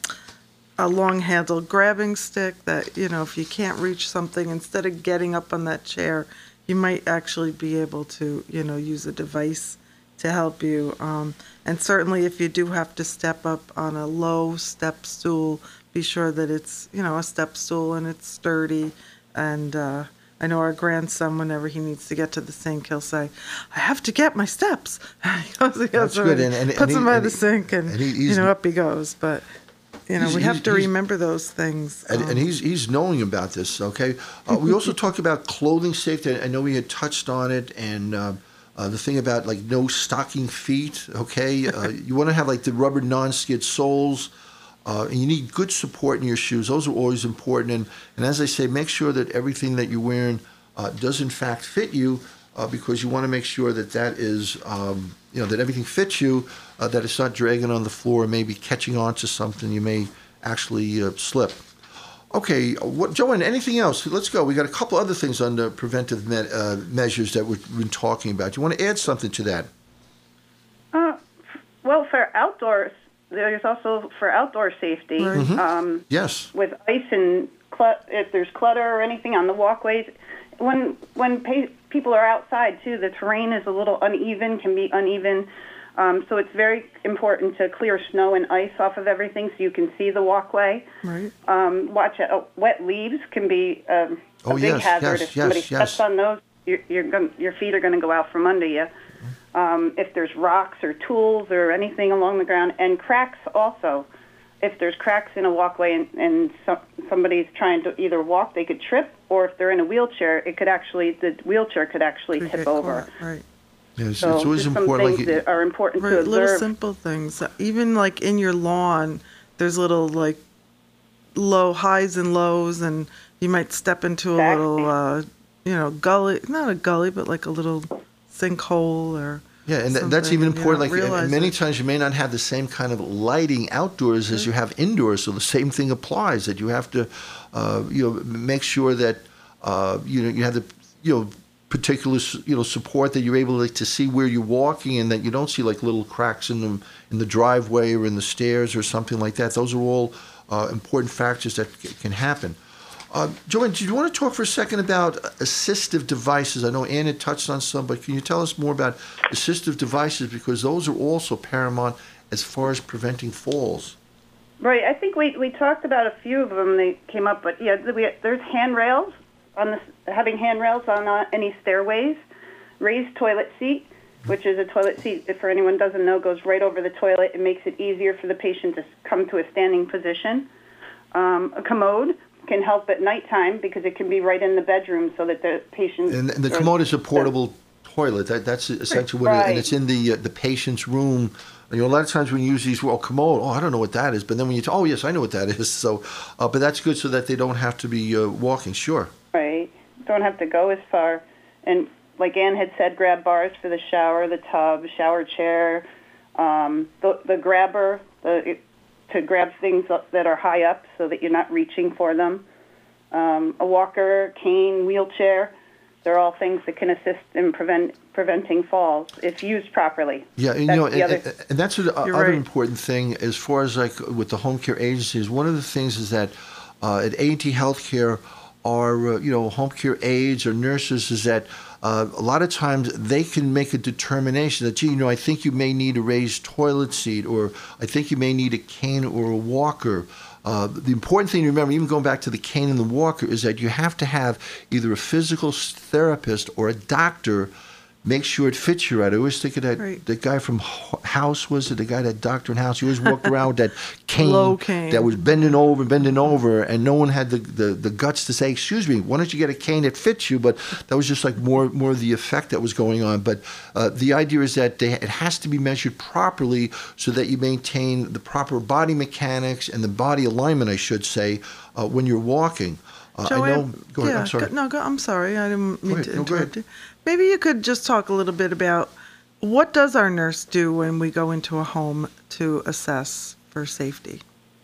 a long handle grabbing stick that, you know, if you can't reach something, instead of getting up on that chair, you might actually be able to, you know, use a device to help you. Um, and certainly if you do have to step up on a low step stool, be sure that it's, you know, a step stool and it's sturdy. And uh, I know our grandson, whenever he needs to get to the sink, he'll say, I have to get my steps. He goes, he goes That's good. And, and, puts and he, them by and the he, sink and, and he, you know, up he goes. But, you know, He's- we have he's- to he's- remember those things. And, um, and he's he's knowing about this, okay? Uh, we also talked about clothing safety. I know we had touched on it, and uh, uh, the thing about like no stocking feet, okay? Uh, you want to have like the rubber non-skid soles, uh, and you need good support in your shoes. Those are always important. And, and as I say, make sure that everything that you're wearing uh, does in fact fit you, uh, because you want to make sure that that is, um, you know, that everything fits you, uh, that it's not dragging on the floor, maybe catching onto something. You may actually uh, slip. Okay, what, Joanne, anything else? Let's go. We got a couple other things on the preventive me- uh, measures that we've been talking about. You want to add something to that? Uh, well, for outdoors, there's also for outdoor safety. Mhm. Um, Yes. with ice and clut- if there's clutter or anything on the walkways, when when pa- people are outside too, the terrain is a little uneven, can be uneven. Um, so it's very important to clear snow and ice off of everything so you can see the walkway. Right. Um, watch it. Oh, wet leaves can be um, a Oh, big yes, hazard. yes, if somebody yes, steps yes. on those, you're, you're going your feet are going to go out from under you. Um, if there's rocks or tools or anything along the ground, and cracks also. If there's cracks in a walkway and, and so, somebody's trying to either walk, they could trip, or if they're in a wheelchair, it could actually the wheelchair could actually Could tip get over. caught, right. Yes, So it's always just some important. things Like, that are important Right, to little observe. simple things. Even like in your lawn, there's little like low highs and lows, and you might step into a little, uh, you know, gully. Not a gully, but like a little sinkhole or. yeah, and th- that's something, even and you important. don't Like, and- and realize many it. times you may not have the same kind of lighting outdoors as you have indoors. So the same thing applies. That you have to, uh, you know, make sure that uh, you know you have the you know particular, you know, support that you're able like, to see where you're walking and that you don't see like little cracks in the in the driveway or in the stairs or something like that. Those are all uh, important factors that c- can happen. Uh, Joanne, do you want to talk for a second about assistive devices? I know Ann had touched on some, but can you tell us more about assistive devices, because those are also paramount as far as preventing falls? Right. I think we, we talked about a few of them. They came up, but yeah, we, there's handrails on the having handrails on uh, any stairways, raised toilet seat, which is a toilet seat, if for anyone doesn't know, goes right over the toilet. It makes it easier for the patient to come to a standing position. Um, a commode can help at nighttime because it can be right in the bedroom so that the patient... And, and the commode is a portable toilet. That, that's essentially what right. it is. And it's in the uh, the patient's room. You know, a lot of times when you use these, well, commode, oh, I don't know what that is. But then when you, t- oh, yes, I know what that is. So, uh, but that's good so that they don't have to be uh, walking, sure. Right. Don't have to go as far. And like Ann had said, grab bars for the shower, the tub, shower chair, um, the, the grabber, the... to grab things that are high up so that you're not reaching for them. Um, a walker, cane, wheelchair, they're all things that can assist in prevent preventing falls if used properly. Yeah, and, you that's know, the and, other, and that's the other right. important thing as far as like with the home care agencies. One of the things is that uh, at A and T Healthcare, our uh, you know home care aides or nurses is that uh, a lot of times they can make a determination that, gee, you know, I think you may need a raised toilet seat, or I think you may need a cane or a walker. Uh, the important thing to remember, even going back to the cane and the walker, is that you have to have either a physical therapist or a doctor make sure it fits you right. I always think of that right. the guy from House, was it? The guy, that doctor in House, he always walked around with that cane, Low cane that was bending over, bending over, and no one had the, the, the guts to say, excuse me, why don't you get a cane that fits you? But that was just like more more of the effect that was going on. But uh, the idea is that they, it has to be measured properly so that you maintain the proper body mechanics and the body alignment, I should say, uh, when you're walking. Uh, Joanne, I know, go ahead, yeah, I'm sorry. Go, no, go, I'm sorry. I didn't mean Go to ahead, no, go interrupt ahead. you. Maybe you could just talk a little bit about what does our nurse do when we go into a home to assess for safety?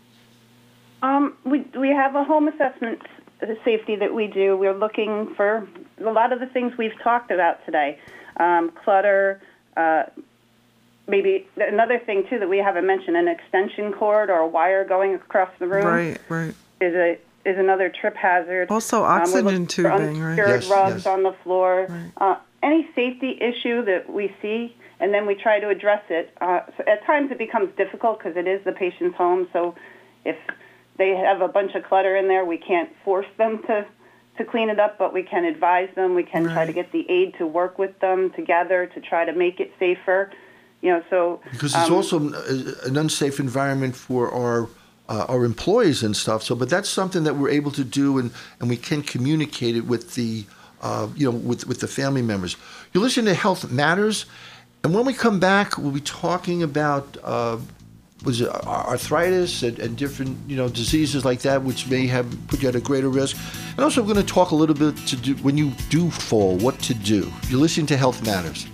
Um, we we have a home assessment safety that we do. We're looking for a lot of the things we've talked about today. Um, clutter, uh, maybe another thing too that we haven't mentioned, an extension cord or a wire going across the room. Right, right. Is a is another trip hazard. Also Um, we're oxygen looking for tubing, right? unsecured Yes, rugs yes. on the floor. Right. Uh, any safety issue that we see, and then we try to address it. Uh, so at times it becomes difficult because it is the patient's home. So if they have a bunch of clutter in there, we can't force them to, to clean it up, but we can advise them. We can try to get the aide to work with them together to try to make it safer. You know, so Because it's um, also an unsafe environment for our uh, our employees and stuff. So, but that's something that we're able to do, and, and we can communicate it with the uh, you know with with the family members. You're listening to Health Matters, and when we come back, we'll be talking about uh, was it arthritis and, and different you know diseases like that, which may have put you at a greater risk. And also, we're going to talk a little bit to do when you do fall, what to do. You're listening to Health Matters.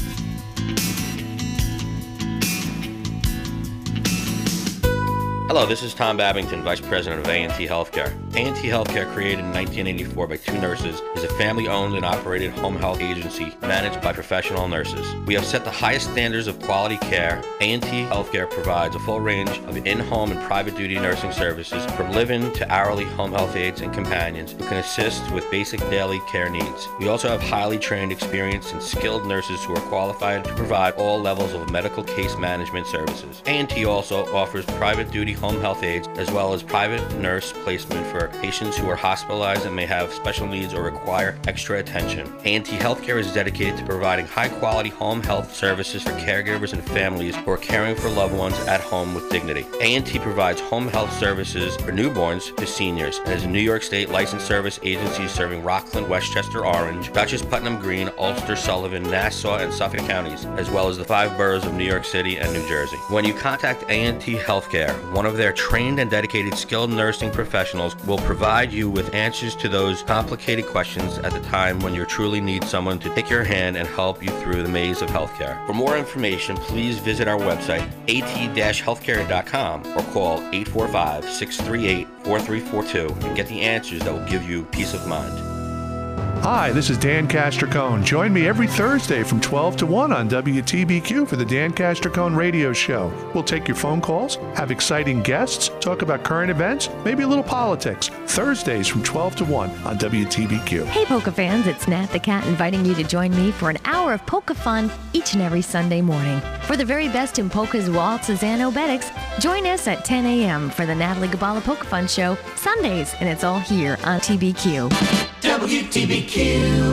Hello, this is Tom Babington, Vice President of A and T Healthcare. A and T Healthcare, created in nineteen eighty-four by two nurses, is a family-owned and operated home health agency managed by professional nurses. We have set the highest standards of quality care. A and T Healthcare provides a full range of in-home and private duty nursing services, from live-in to hourly home health aides and companions who can assist with basic daily care needs. We also have highly trained, experienced, and skilled nurses who are qualified to provide all levels of medical case management services. A and T also offers private duty home health aides, as well as private nurse placement for patients who are hospitalized and may have special needs or require extra attention. A and T Healthcare is dedicated to providing high-quality home health services for caregivers and families who are caring for loved ones at home with dignity. A and T provides home health services for newborns to seniors and is a New York State licensed service agency serving Rockland, Westchester, Orange, Dutchess, Putnam Green, Ulster, Sullivan, Nassau, and Suffolk counties, as well as the five boroughs of New York City and New Jersey. When you contact A and T Healthcare, one of their trained and dedicated skilled nursing professionals will provide you with answers to those complicated questions at the time when you truly need someone to take your hand and help you through the maze of healthcare. For more information, please visit our website, a t dash healthcare dot com, or call eight four five, six three eight, four three four two and get the answers that will give you peace of mind. Hi, this is Dan Castricone. Join me every Thursday from twelve to one on W T B Q for the Dan Castricone Radio Show. We'll take your phone calls, have exciting guests, talk about current events, maybe a little politics. Thursdays from twelve to one on W T B Q. Hey polka fans, it's Nat the Cat inviting you to join me for an hour of polka fun each and every Sunday morning. For the very best in polkas, waltzes, and obetics, join us at ten a.m. for the Natalie Gabala Polka Fun Show, Sundays, and it's all here on T B Q. W T B Q.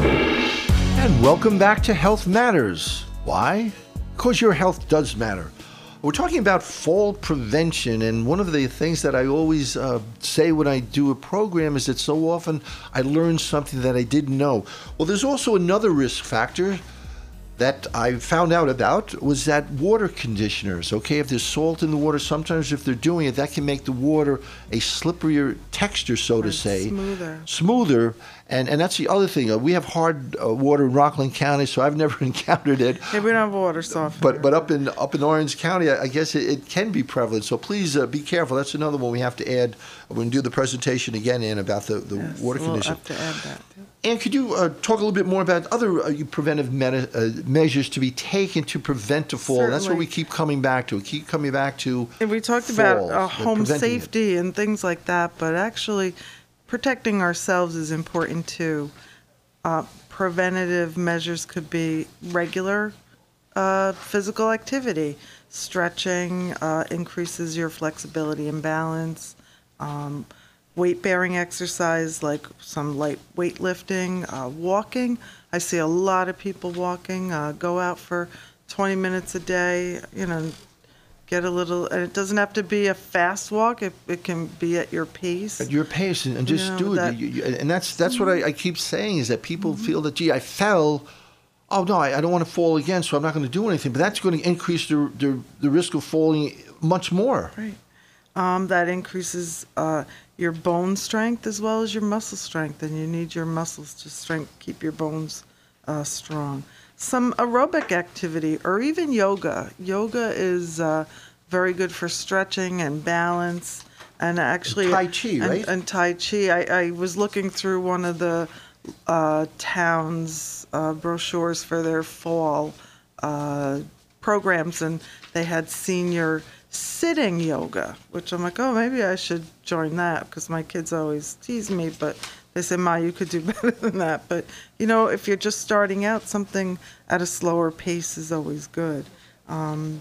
And welcome back to Health Matters. Why? Because your health does matter. We're talking about fall prevention, and one of the things that I always uh, say when I do a program is that so often I learn something that I didn't know. Well, there's also another risk factor that I found out about, was that water conditioners, okay? If there's salt in the water, sometimes if they're doing it, that can make the water a slipperier texture, so to say. Smoother. Smoother. And and that's the other thing. Uh, we have hard uh, water in Rockland County, so I've never encountered it. Yeah, we don't have water softener. But but up in up in Orange County, I, I guess it, it can be prevalent. So please uh, be careful. That's another one we have to add when we do the presentation again, Ann, about the, the yes, water we'll condition. have to add that too. Ann, could you uh, talk a little bit more about other uh, preventive meta, uh, measures to be taken to prevent a fall? Certainly. That's what we keep coming back to. We keep coming back to And we talked falls, about uh, uh, home preventing it. safety and things like that, but actually protecting ourselves is important too. Uh, preventative measures could be regular uh, physical activity. Stretching uh, increases your flexibility and balance. Um, weight-bearing exercise like some light weightlifting, uh, walking. I see a lot of people walking. Uh, go out for twenty minutes a day, you know, get a little, and it doesn't have to be a fast walk. It, it can be at your pace. At your pace, and, and just You know, do it. that- You- you- and that's that's what I, I keep saying, is that people feel that, gee, I fell. Oh, no, I, I don't want to fall again, so I'm not going to do anything. But that's going to increase the, the, the risk of falling much more. Right. Um, that increases uh, your bone strength as well as your muscle strength, and you need your muscles to strength keep your bones uh, strong. Some aerobic activity or even yoga. Yoga is uh, very good for stretching and balance, and actually And Tai Chi, and, right? And Tai Chi. I, I was looking through one of the uh, town's uh, brochures for their fall uh, programs, and they had senior sitting yoga, which I'm like, oh, maybe I should join that, because my kids always tease me, but they say, Ma, you could do better than that. But, you know, if you're just starting out, something at a slower pace is always good. Um,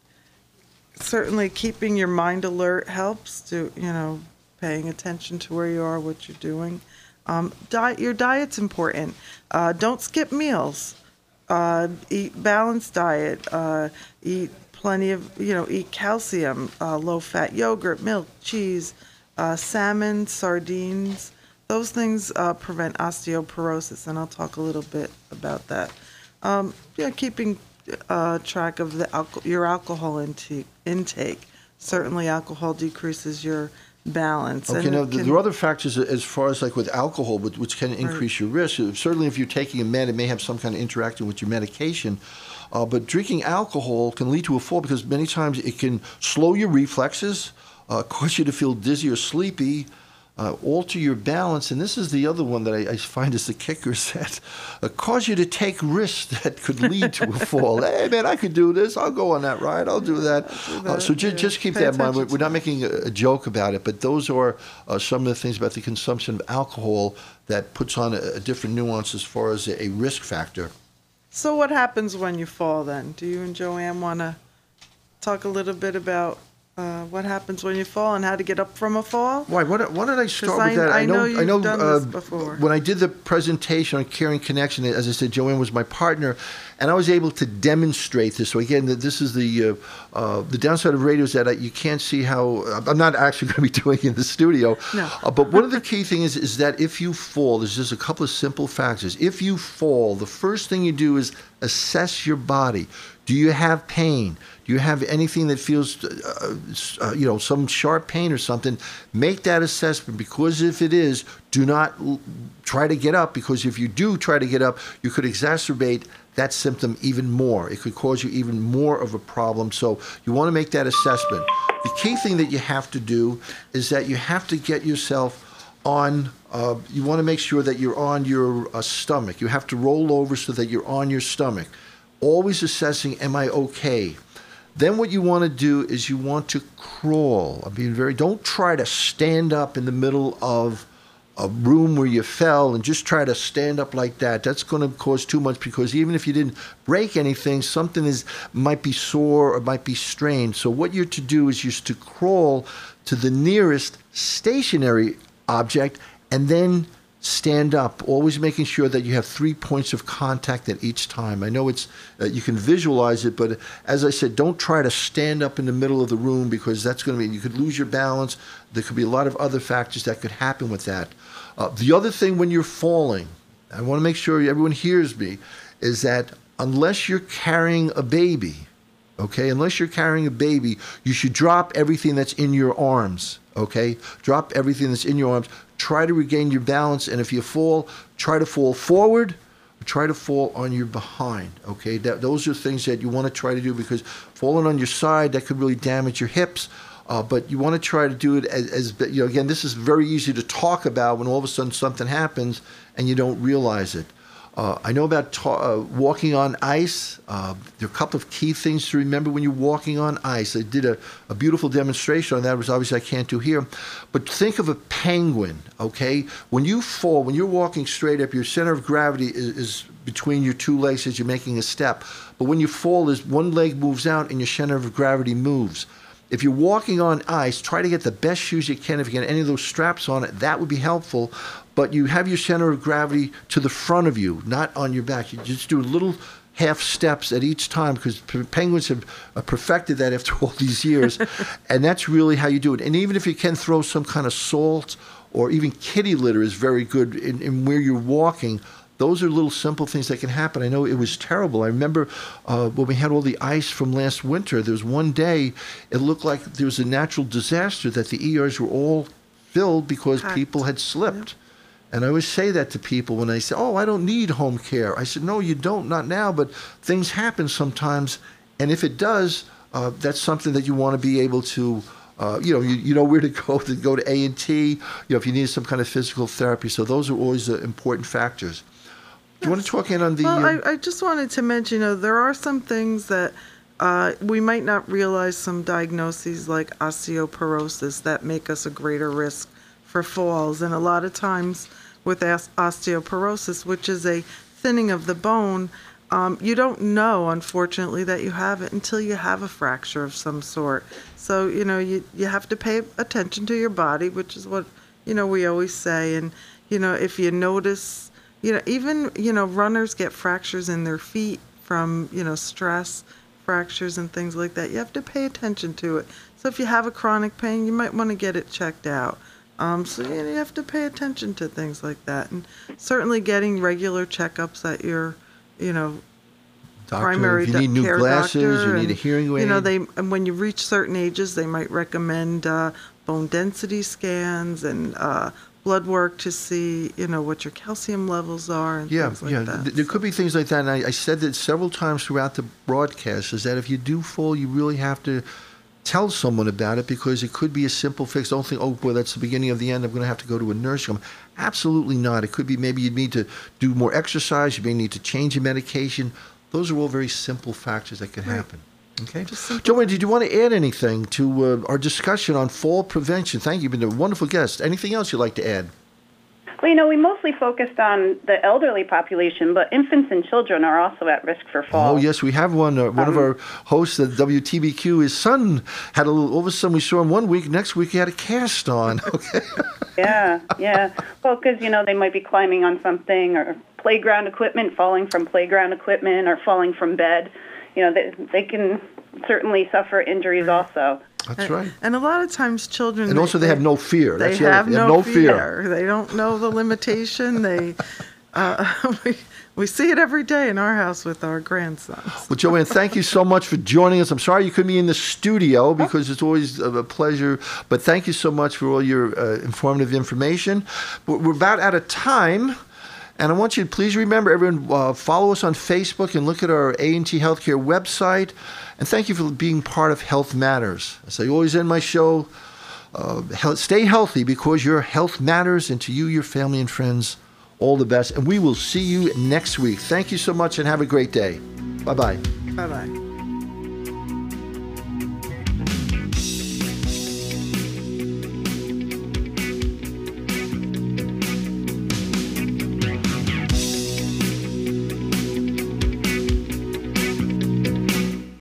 certainly keeping your mind alert helps to, you know, paying attention to where you are, what you're doing. Um, diet, your diet's important. Uh, don't skip meals. Uh, eat balanced diet. Uh, eat plenty of, you know, eat calcium, uh, low-fat yogurt, milk, cheese, uh, salmon, sardines. Those things uh, prevent osteoporosis, and I'll talk a little bit about that. Um, yeah, keeping uh, track of the alco- your alcohol intake. Intake. Certainly, alcohol decreases your balance. Okay, and now it th- can- there are other factors as far as like with alcohol, but which can increase your risk. Uh, Certainly, if you're taking a med, it may have some kind of interaction with your medication. Uh, but drinking alcohol can lead to a fall because many times it can slow your reflexes, uh, cause you to feel dizzy or sleepy, uh, alter your balance. And this is the other one that I, I find is the kicker, is that uh, cause you to take risks that could lead to a fall. Hey, man, I could do this. I'll go on that ride. I'll do that. Uh, so ju- just keep Pay that in mind. We're, attention we're not making a, a joke about it, but those are uh, some of the things about the consumption of alcohol that puts on a, a different nuance as far as a, a risk factor. So what happens when you fall then? Do you and Joanne want to talk a little bit about uh, what happens when you fall and how to get up from a fall? Why? What, why did I start 'Cause with that? I know you've I know. done uh, this before. When I did the presentation on Caring Connection, as I said, Joanne was my partner, and I was able to demonstrate this. So again, th- this is the uh, uh, the downside of radio is that I, you can't see how. I'm not actually going to be doing it in the studio. No. Uh, but one of the key things is, is that if you fall, there's just a couple of simple factors. If you fall, the first thing you do is assess your body. Do you have pain? Do you have anything that feels, uh, uh, you know, some sharp pain or something? Make that assessment, because if it is, do not l- try to get up, because if you do try to get up, you could exacerbate that symptom even more. It could cause you even more of a problem. So you want to make that assessment. The key thing that you have to do is that you have to get yourself on, uh, you want to make sure that you're on your uh, stomach. You have to roll over so that you're on your stomach. Always assessing, am I okay? Then what you want to do is you want to crawl. I mean, very, don't try to stand up in the middle of a room where you fell and just try to stand up like that. That's going to cause too much, because even if you didn't break anything, something is might be sore or might be strained. So what you're to do is just to crawl to the nearest stationary object and then stand up, always making sure that you have three points of contact at each time. I know it's uh, you can visualize it, but as I said, don't try to stand up in the middle of the room, because that's going to be, you could lose your balance. There could be a lot of other factors that could happen with that. Uh, the other thing when you're falling, I want to make sure everyone hears me, is that unless you're carrying a baby, okay, unless you're carrying a baby, you should drop everything that's in your arms, okay? Drop everything that's in your arms. Try to regain your balance, and if you fall, try to fall forward, or try to fall on your behind, okay? That, those are things that you want to try to do, because falling on your side, that could really damage your hips. Uh, but you want to try to do it as, as, you know, again, this is very easy to talk about when all of a sudden something happens and you don't realize it. Uh, I know about ta- uh, walking on ice. Uh, there are a couple of key things to remember when you're walking on ice. I did a, a beautiful demonstration on that, which obviously I can't do here. But think of a penguin, okay? When you fall, when you're walking straight up, your center of gravity is, is between your two legs as you're making a step. But when you fall, is one leg moves out and your center of gravity moves. If you're walking on ice, try to get the best shoes you can. If you get any of those straps on it, that would be helpful. But you have your center of gravity to the front of you, not on your back. You just do little half steps at each time, because penguins have perfected that after all these years. And that's really how you do it. And even if you can throw some kind of salt, or even kitty litter is very good in, in where you're walking. Those are little simple things that can happen. I know it was terrible. I remember uh, when we had all the ice from last winter, there was one day, it looked like there was a natural disaster, that the E Rs were all filled because Packed. people had slipped. Yeah. And I always say that to people when they say, oh, I don't need home care. I said, no, you don't, not now, but things happen sometimes. And if it does, uh, that's something that you want to be able to, uh, you know, you, you know where to go, to go to A and T, you know, if you need some kind of physical therapy. So those are always uh, important factors. Do you want to talk in on the... Well, uh, I, I just wanted to mention, you know, there are some things that uh, we might not realize, some diagnoses like osteoporosis that make us a greater risk for falls. And a lot of times with osteoporosis, which is a thinning of the bone, um, you don't know, unfortunately, that you have it until you have a fracture of some sort. So, you know, you, you have to pay attention to your body, which is what, you know, we always say. And, you know, if you notice... You know, even, you know, runners get fractures in their feet from, you know, stress, fractures and things like that. You have to pay attention to it. So if you have a chronic pain, you might want to get it checked out. Um, so you, know, you have to pay attention to things like that. And certainly getting regular checkups at your, you know, doctor, primary if you need do- new care glasses, doctor. you need a hearing aid. You know, they, and when you reach certain ages, they might recommend uh, bone density scans and uh, blood work to see, you know, what your calcium levels are and yeah, things like yeah. that. Th- there could be things like that, and I, I said that several times throughout the broadcast, is that if you do fall, you really have to tell someone about it, because it could be a simple fix. Don't think, oh, boy, that's the beginning of the end. I'm going to have to go to a nursing home. Absolutely not. It could be maybe you need to do more exercise. You may need to change your medication. Those are all very simple factors that could Right. happen. Okay. Joanne, did you want to add anything to uh, our discussion on fall prevention? Thank you. You've been a wonderful guest. Anything else you'd like to add? Well, you know, we mostly focused on the elderly population, but infants and children are also at risk for falls. Oh, yes, we have one. Uh, one Um, of our hosts at W T B Q, his son had a little, all of a sudden we saw him one week, next week he had a cast on. Okay. Yeah, yeah. Well, because, you know, they might be climbing on something, or playground equipment, falling from playground equipment, or falling from bed. You know, they, they can certainly suffer injuries also. That's right. And a lot of times children... And also they have no fear. They That's the other have thing. no, no fear. They don't know the limitation. They, uh, we, we see it every day in our house with our grandsons. Well, Joanne, thank you so much for joining us. I'm sorry you couldn't be in the studio, because it's always a pleasure. But thank you so much for all your uh, informative information. But we're about out of time. And I want you to please remember, everyone, uh, follow us on Facebook and look at our A and T Healthcare website. And thank you for being part of Health Matters. As I always end my show, uh, he- stay healthy because your health matters, and to you, your family, and friends, all the best. And we will see you next week. Thank you so much and have a great day. Bye-bye. Bye-bye.